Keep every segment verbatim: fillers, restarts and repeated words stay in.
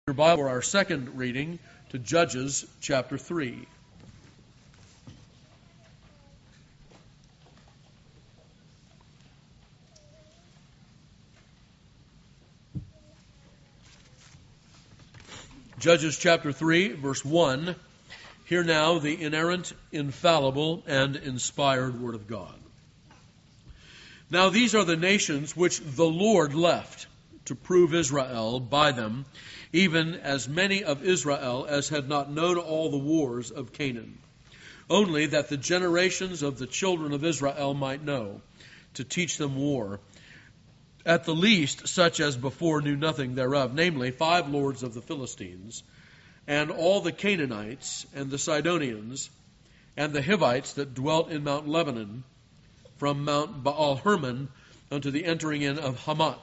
Your Bible for our second reading to Judges chapter three. Judges chapter three, verse one. Hear now the inerrant, infallible, and inspired word of God. Now these are the nations which the Lord left to prove Israel by them, even as many of Israel as had not known all the wars of Canaan, only that the generations of the children of Israel might know, to teach them war, at the least such as before knew nothing thereof, namely five lords of the Philistines, and all the Canaanites, and the Sidonians, and the Hivites that dwelt in Mount Lebanon, from Mount Baal-Hermon unto the entering in of Hamath.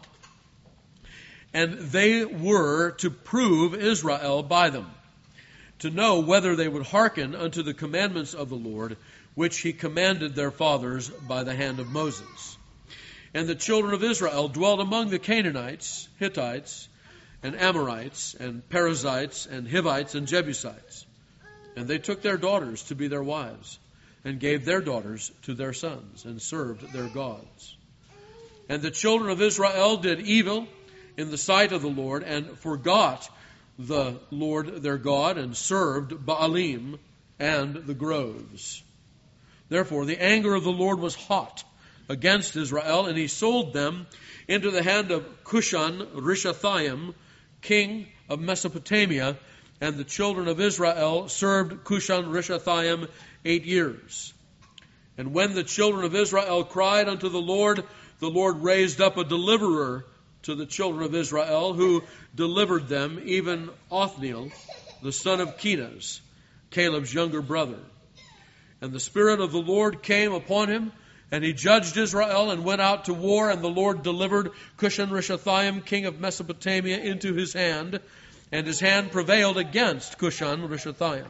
And they were to prove Israel by them, to know whether they would hearken unto the commandments of the Lord, which he commanded their fathers by the hand of Moses. And the children of Israel dwelt among the Canaanites, Hittites, and Amorites, and Perizzites, and Hivites, and Jebusites. And they took their daughters to be their wives, and gave their daughters to their sons, and served their gods. And the children of Israel did evil in the sight of the Lord, and forgot the Lord their God, and served Baalim and the groves. Therefore the anger of the Lord was hot against Israel, and he sold them into the hand of Cushan Rishathaim, king of Mesopotamia, and the children of Israel served Cushan Rishathaim eight years. And when the children of Israel cried unto the Lord, the Lord raised up a deliverer to the children of Israel, who delivered them, even Othniel, the son of Kenaz, Caleb's younger brother. And the Spirit of the Lord came upon him, and he judged Israel, and went out to war, and the Lord delivered Cushan Rishathaim, king of Mesopotamia, into his hand, and his hand prevailed against Cushan Rishathaim.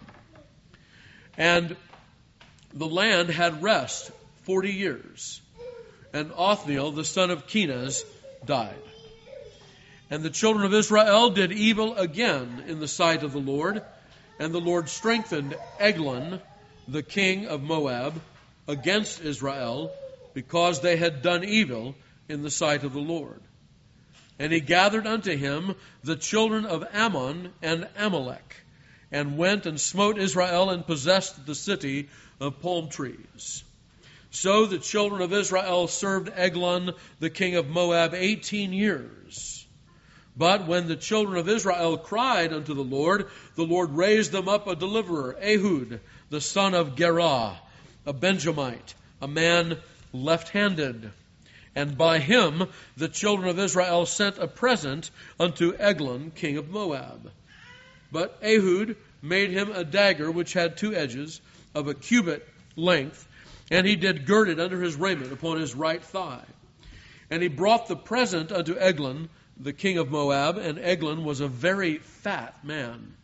And the land had rest forty years, and Othniel, the son of Kenaz, died. And the children of Israel did evil again in the sight of the Lord, and the Lord strengthened Eglon, the king of Moab, against Israel, because they had done evil in the sight of the Lord. And he gathered unto him the children of Ammon and Amalek, and went and smote Israel, and possessed the city of palm trees. So the children of Israel served Eglon, the king of Moab, eighteen years. But when the children of Israel cried unto the Lord, the Lord raised them up a deliverer, Ehud, the son of Gerah, a Benjamite, a man left-handed. And by him the children of Israel sent a present unto Eglon, king of Moab. But Ehud made him a dagger which had two edges, of a cubit length, and he did gird it under his raiment upon his right thigh. And he brought the present unto Eglon, the king of Moab, and Eglon was a very fat man.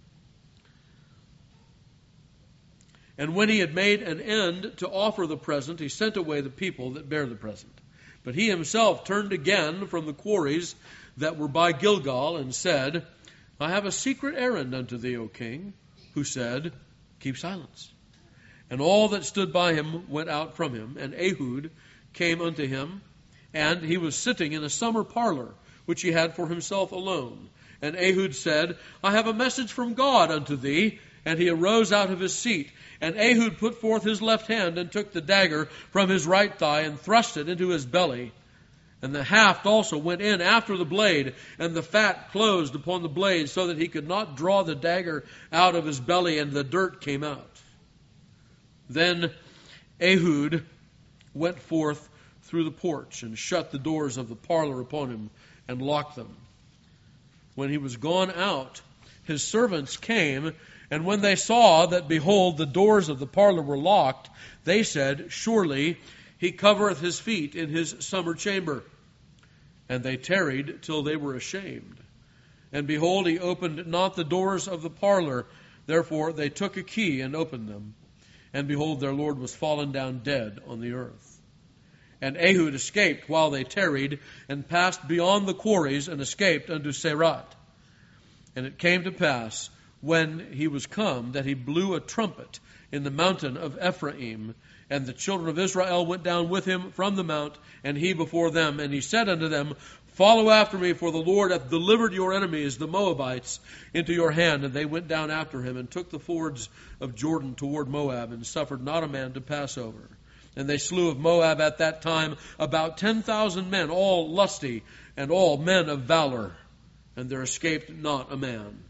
And when he had made an end to offer the present, he sent away the people that bare the present. But he himself turned again from the quarries that were by Gilgal, and said, I have a secret errand unto thee, O king. Who said, Keep silence. And all that stood by him went out from him, and Ehud came unto him, and he was sitting in a summer parlor, which he had for himself alone. And Ehud said, I have a message from God unto thee. And he arose out of his seat. And Ehud put forth his left hand, and took the dagger from his right thigh, and thrust it into his belly. And the haft also went in after the blade, and the fat closed upon the blade, so that he could not draw the dagger out of his belly, and the dirt came out. Then Ehud went forth through the porch, and shut the doors of the parlor upon him, and locked them. When he was gone out, his servants came, and when they saw that, behold, the doors of the parlor were locked, they said, Surely he covereth his feet in his summer chamber. And they tarried till they were ashamed. And behold, he opened not the doors of the parlor. Therefore they took a key and opened them. And behold, their Lord was fallen down dead on the earth. And Ehud escaped while they tarried, and passed beyond the quarries, and escaped unto Serat. And it came to pass, when he was come, that he blew a trumpet in the mountain of Ephraim, and the children of Israel went down with him from the mount, and he before them. And he said unto them, Follow after me, for the Lord hath delivered your enemies, the Moabites, into your hand. And they went down after him, and took the fords of Jordan toward Moab, and suffered not a man to pass over. And they slew of Moab at that time about ten thousand men, all lusty, and all men of valor. And there escaped not a man.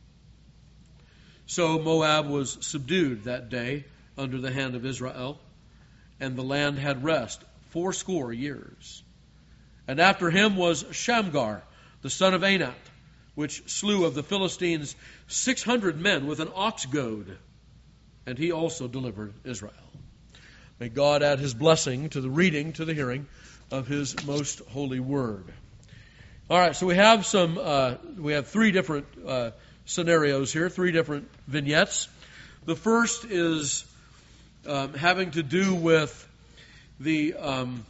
So Moab was subdued that day under the hand of Israel, and the land had rest fourscore years. And after him was Shamgar, the son of Anat, which slew of the Philistines six hundred men with an ox goad, and he also delivered Israel. May God add his blessing to the reading, to the hearing of his most holy word. All right, so we have some, uh, we have three different uh, scenarios here, three different vignettes. The first is um, having to do with the, um,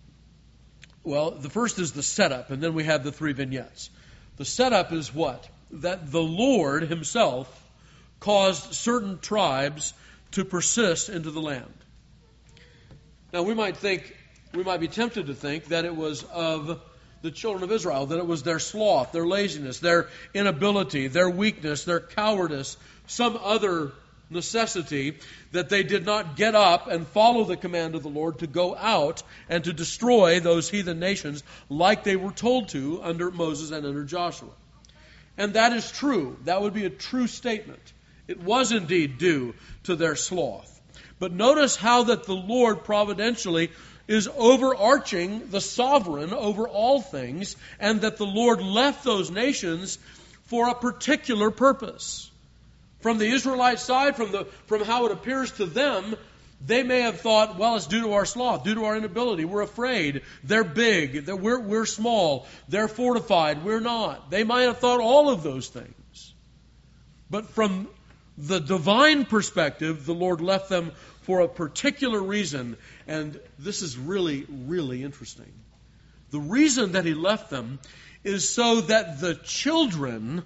well, the first is the setup, and then we have the three vignettes. The setup is what? That the Lord himself caused certain tribes to persist into the land. Now, we might think, we might be tempted to think that it was of the children of Israel, that it was their sloth, their laziness, their inability, their weakness, their cowardice, some other necessity that they did not get up and follow the command of the Lord to go out and to destroy those heathen nations like they were told to under Moses and under Joshua. And that is true. That would be a true statement. It was indeed due to their sloth. But notice how that the Lord providentially is overarching, the sovereign over all things, and that the Lord left those nations for a particular purpose. From the Israelite side, from the from how it appears to them, they may have thought, well, it's due to our sloth, due to our inability. We're afraid. They're big. They're, we're, we're small. They're fortified. We're not. They might have thought all of those things. But from the divine perspective, the Lord left them for a particular reason, and this is really, really interesting. The reason that he left them is so that the children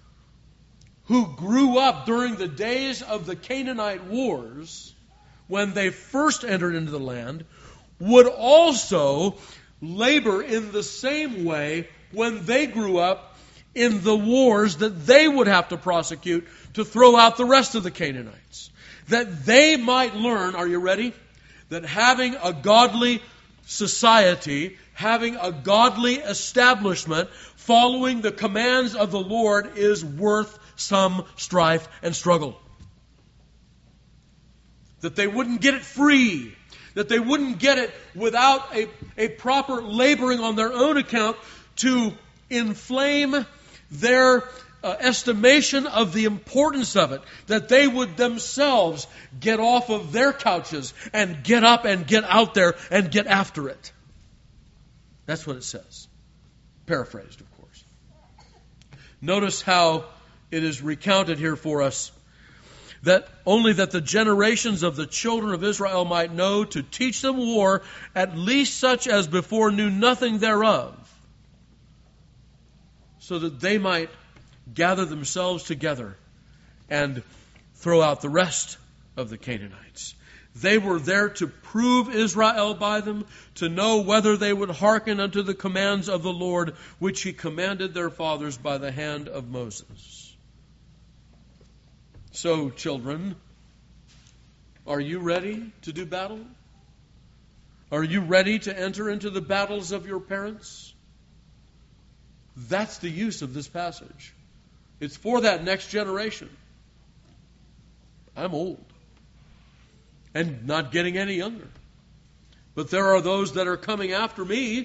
who grew up during the days of the Canaanite wars, when they first entered into the land, would also labor in the same way when they grew up in the wars that they would have to prosecute to throw out the rest of the Canaanites. That they might learn, are you ready? That having a godly society, having a godly establishment, following the commands of the Lord is worth some strife and struggle. That they wouldn't get it free. That they wouldn't get it without a, a proper laboring on their own account to inflame their Uh, estimation of the importance of it, that they would themselves get off of their couches and get up and get out there and get after it. That's what it says. Paraphrased, of course. Notice how it is recounted here for us, that only that the generations of the children of Israel might know to teach them war, at least such as before knew nothing thereof, so that they might gather themselves together and throw out the rest of the Canaanites. They were there to prove Israel by them, to know whether they would hearken unto the commands of the Lord, which he commanded their fathers by the hand of Moses. So, children, are you ready to do battle? Are you ready to enter into the battles of your parents? That's the use of this passage. It's for that next generation. I'm old and not getting any younger. But there are those that are coming after me,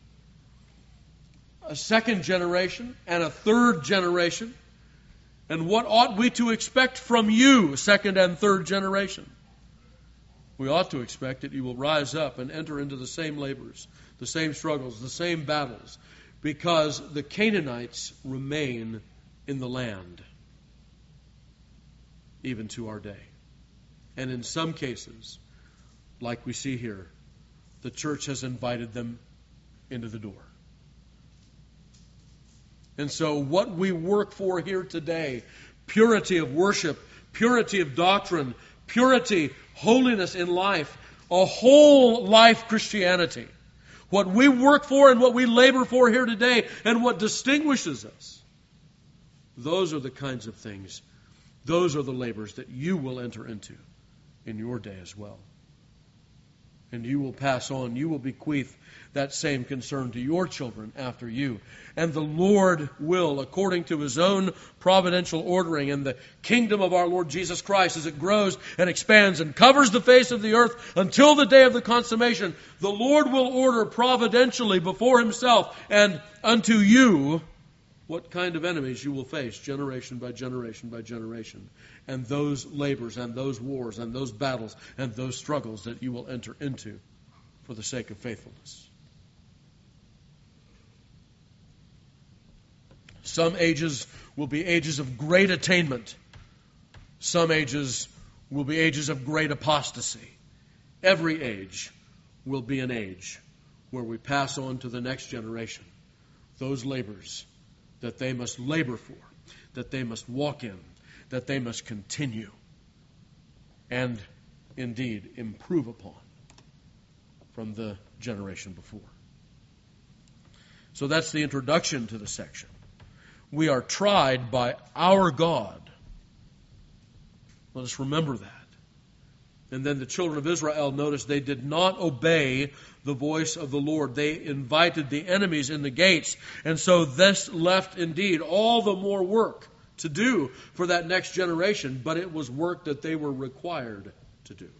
a second generation and a third generation. And what ought we to expect from you, second and third generation? We ought to expect that you will rise up and enter into the same labors, the same struggles, the same battles, because the Canaanites remain in the land, even to our day. And in some cases, like we see here, the church has invited them into the door. And so what we work for here today, purity of worship, purity of doctrine, purity, holiness in life, a whole life Christianity, what we work for and what we labor for here today and what distinguishes us, those are the kinds of things, those are the labors that you will enter into in your day as well. And you will pass on, you will bequeath that same concern to your children after you. And the Lord will, according to His own providential ordering and the kingdom of our Lord Jesus Christ, as it grows and expands and covers the face of the earth until the day of the consummation, the Lord will order providentially before Himself and unto you what kind of enemies you will face generation by generation by generation, and those labors and those wars and those battles and those struggles that you will enter into for the sake of faithfulness. Some ages will be ages of great attainment. Some ages will be ages of great apostasy. Every age will be an age where we pass on to the next generation those labors that they must labor for, that they must walk in, that they must continue, and indeed improve upon from the generation before. So that's the introduction to the section. We are tried by our God. Let us remember that. And then the children of Israel, notice they did not obey the voice of the Lord. They invited the enemies in the gates. And so this left indeed all the more work to do for that next generation, but it was work that they were required to do.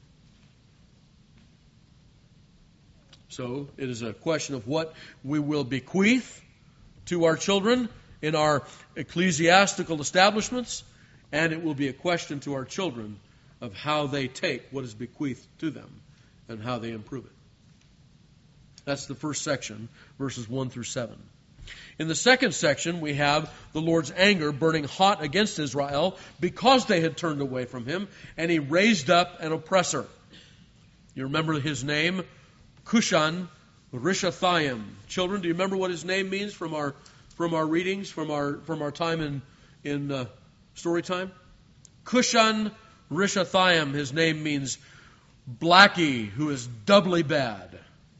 So it is a question of what we will bequeath to our children in our ecclesiastical establishments, and it will be a question to our children of how they take what is bequeathed to them and how they improve it. That's the first section, verses one through seven. In the second section, we have the Lord's anger burning hot against Israel because they had turned away from Him, and He raised up an oppressor. You remember his name? Cushan Rishathaim. Children, do you remember what his name means from our from our readings, from our from our time in in uh, story time? Cushan Rishathaim. His name means Blackie, who is doubly bad.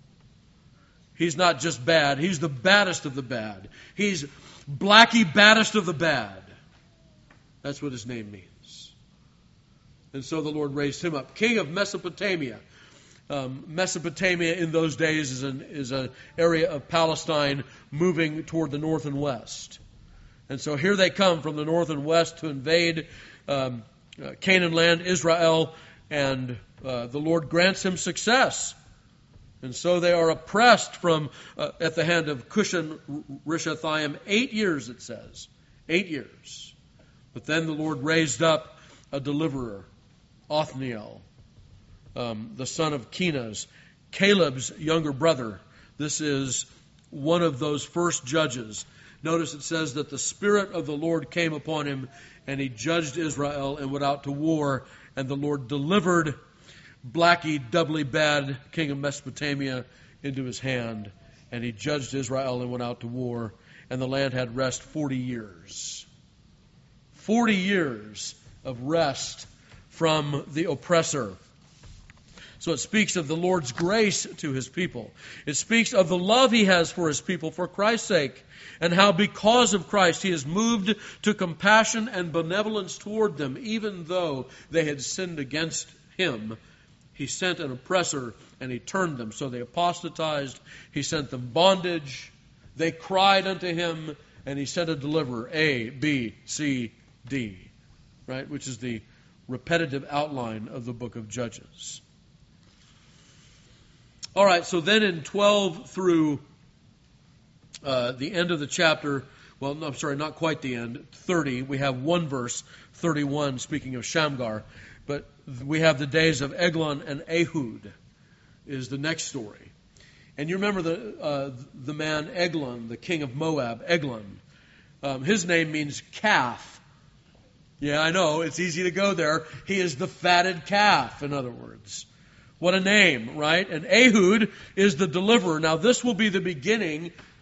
He's not just bad, he's the baddest of the bad. He's Blackie, baddest of the bad. That's what his name means. And so the Lord raised him up. King of Mesopotamia. Um, Mesopotamia in those days is an is an area of Palestine moving toward the north and west. And so here they come from the north and west to invade um, uh, Canaan land, Israel, and uh, the Lord grants him success. And so they are oppressed from uh, at the hand of Cushan Rishathaim eight years, it says. Eight years. But then the Lord raised up a deliverer, Othniel, um, the son of Kenaz, Caleb's younger brother. This is one of those first judges. Notice it says that the Spirit of the Lord came upon him, and he judged Israel and went out to war, and the Lord delivered Blackie, doubly bad, king of Mesopotamia, into his hand. And he judged Israel and went out to war. And the land had rest forty years. Forty years of rest from the oppressor. So it speaks of the Lord's grace to His people. It speaks of the love He has for His people for Christ's sake, and how because of Christ He is moved to compassion and benevolence toward them, even though they had sinned against Him. He sent an oppressor and He turned them. So they apostatized. He sent them bondage. They cried unto Him, and He sent a deliverer. A, B, C, D. Right? Which is the repetitive outline of the book of Judges. All right, so then in twelve through uh, the end of the chapter, well, no, I'm sorry, not quite the end, thirty, we have one verse, thirty-one, speaking of Shamgar. But we have the days of Eglon and Ehud is the next story. And you remember the uh, the man Eglon, the king of Moab, Eglon. Um, his name means calf. Yeah, I know, it's easy to go there. He is the fatted calf, in other words. What a name, right? And Ehud is the deliverer. Now this will be the beginning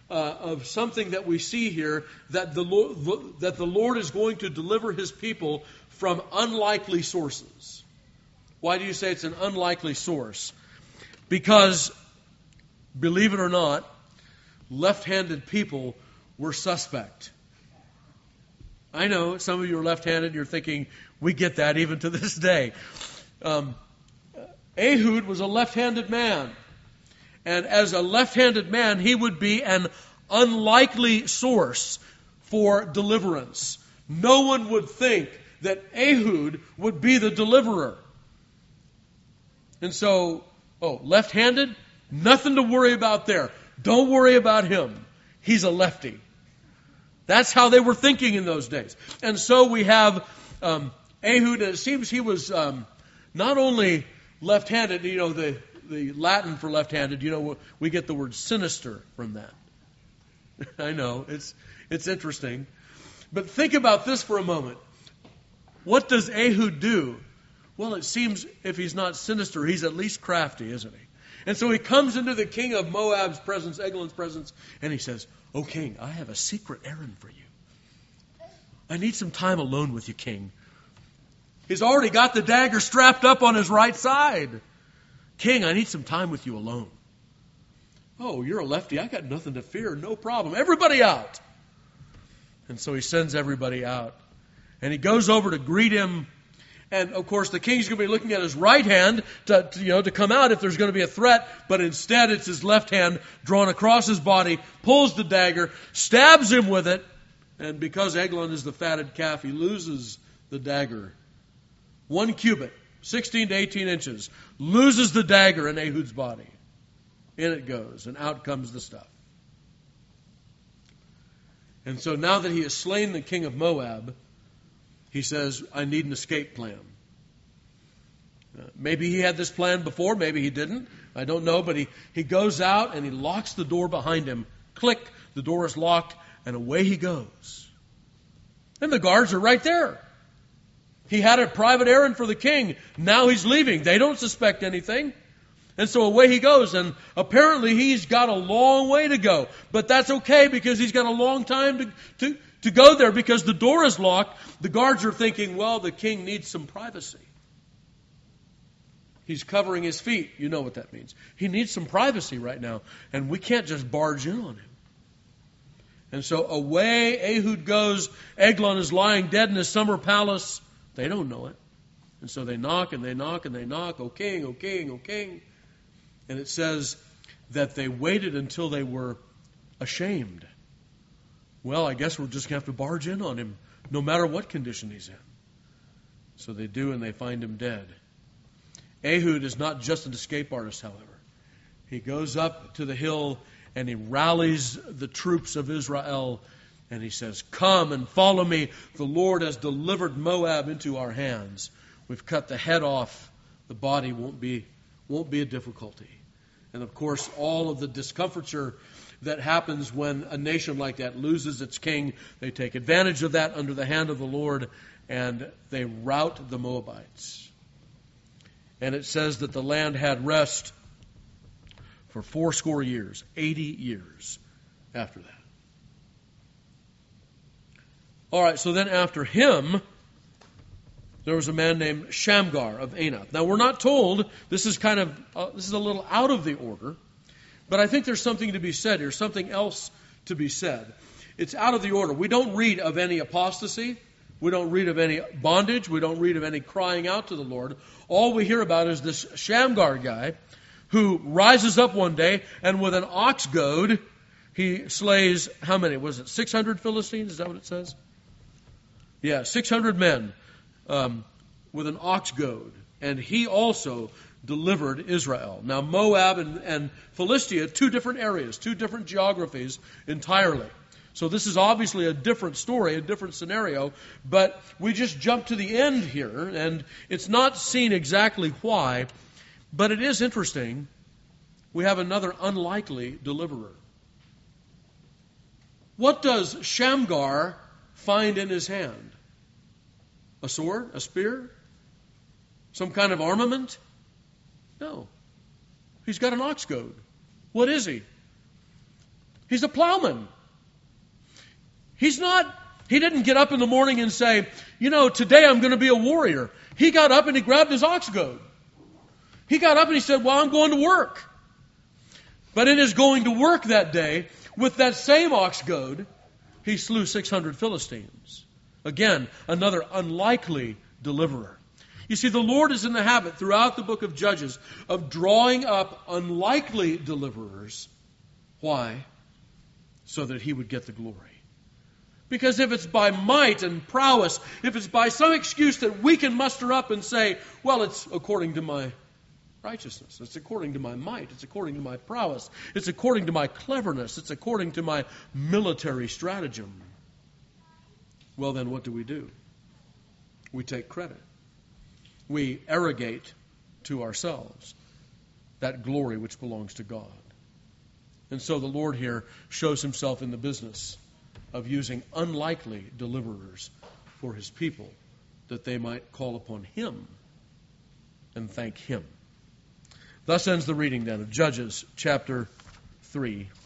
uh, of something that we see here, that the Lord, that the Lord is going to deliver his people from unlikely sources. Why do you say it's an unlikely source? Because, believe it or not, left-handed people were suspect. I know some of you are left-handed and you're thinking, we get that even to this day. Um, Ehud was a left-handed man. And as a left-handed man, he would be an unlikely source for deliverance. No one would think that Ehud would be the deliverer. And so, oh, left-handed? Nothing to worry about there. Don't worry about him. He's a lefty. That's how they were thinking in those days. And so we have um, Ehud, and it seems he was um, not only left-handed, you know, the, the Latin for left-handed, you know, we get the word sinister from that. I know, it's it's interesting. But think about this for a moment. What does Ehud do? Well, it seems if he's not sinister, he's at least crafty, isn't he? And so he comes into the king of Moab's presence, Eglon's presence, and he says, "O king, I have a secret errand for you. I need some time alone with you, king." He's already got the dagger strapped up on his right side. "King, I need some time with you alone." "Oh, you're a lefty. I got nothing to fear. No problem. Everybody out." And so he sends everybody out. And he goes over to greet him. And, of course, the king's going to be looking at his right hand to, to, you know, to come out if there's going to be a threat. But instead, it's his left hand drawn across his body, pulls the dagger, stabs him with it. And because Eglon is the fatted calf, he loses the dagger. One cubit, sixteen to eighteen inches, loses the dagger in Ehud's body. In it goes, and out comes the stuff. And so now that he has slain the king of Moab, he says, "I need an escape plan." Uh, maybe he had this plan before, maybe he didn't. I don't know, but he, he goes out and he locks the door behind him. Click, the door is locked, and away he goes. And the guards are right there. He had a private errand for the king. Now he's leaving. They don't suspect anything. And so away he goes. And apparently he's got a long way to go. But that's okay because he's got a long time to, to, to go there because the door is locked. The guards are thinking, well, the king needs some privacy. He's covering his feet. You know what that means. He needs some privacy right now. And we can't just barge in on him. And so away Ehud goes. Eglon is lying dead in his summer palace. They don't know it. And so they knock and they knock and they knock. "O king, O king, O king." And it says that they waited until they were ashamed. Well, I guess we're just going to have to barge in on him, no matter what condition he's in. So they do, and they find him dead. Ehud is not just an escape artist, however. He goes up to the hill, and he rallies the troops of Israel, and he says, "Come and follow me. The Lord has delivered Moab into our hands. We've cut the head off. The body won't be, won't be a difficulty." And, of course, all of the discomfiture that happens when a nation like that loses its king, they take advantage of that under the hand of the Lord, and they rout the Moabites. And it says that the land had rest for fourscore years, eighty years after that. All right, so then after him, there was a man named Shamgar of Anath. Now, we're not told, this is kind of, uh, this is a little out of the order, but I think there's something to be said here, something else to be said. It's out of the order. We don't read of any apostasy. We don't read of any bondage. We don't read of any crying out to the Lord. All we hear about is this Shamgar guy who rises up one day and with an ox goad, he slays, how many? Was it six hundred Philistines? Is that what it says? Yeah, six hundred men um, with an ox goad. And he also delivered Israel. Now, Moab and, and Philistia, two different areas, two different geographies entirely. So this is obviously a different story, a different scenario, but we just jump to the end here, and it's not seen exactly why, but it is interesting. We have another unlikely deliverer. What does Shamgar find in his hand? A sword? A spear? Some kind of armament? No. He's got an ox goad. What is he? He's a plowman. He's not, he didn't get up in the morning and say, you know, today I'm going to be a warrior. He got up and he grabbed his ox goad. He got up and he said, well, I'm going to work. But in his going to work that day, with that same ox goad, he slew six hundred Philistines. Again, another unlikely deliverer. You see, the Lord is in the habit throughout the book of Judges of drawing up unlikely deliverers. Why? So that he would get the glory. Because if it's by might and prowess, if it's by some excuse that we can muster up and say, well, it's according to my righteousness, it's according to my might, it's according to my prowess, it's according to my cleverness, it's according to my military stratagem, well, then what do we do? We take credit. We arrogate to ourselves that glory which belongs to God. And so the Lord here shows himself in the business of using unlikely deliverers for his people, that they might call upon him and thank him. Thus ends the reading then of Judges chapter three.